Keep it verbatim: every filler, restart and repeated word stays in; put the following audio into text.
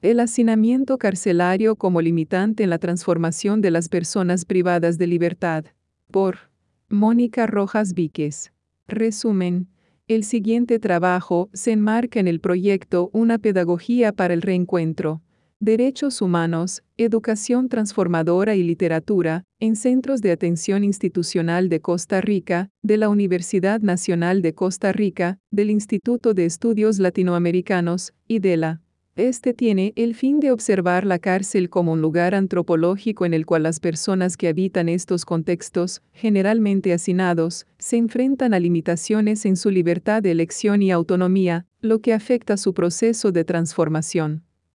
El hacinamiento carcelario como limitante en la transformación de las personas privadas de libertad. Por Mónica Rojas Víquez. Resumen. El siguiente trabajo se enmarca en el proyecto Una pedagogía para el reencuentro. Derechos humanos, educación transformadora y literatura, en Centros de Atención Institucional de Costa Rica, de la Universidad Nacional de Costa Rica, del Instituto de Estudios Latinoamericanos, y de la Este tiene el fin de observar la cárcel como un lugar antropológico en el cual las personas que habitan estos contextos, generalmente hacinados, se enfrentan a limitaciones en su libertad de elección y autonomía, lo que afecta su proceso de transformación.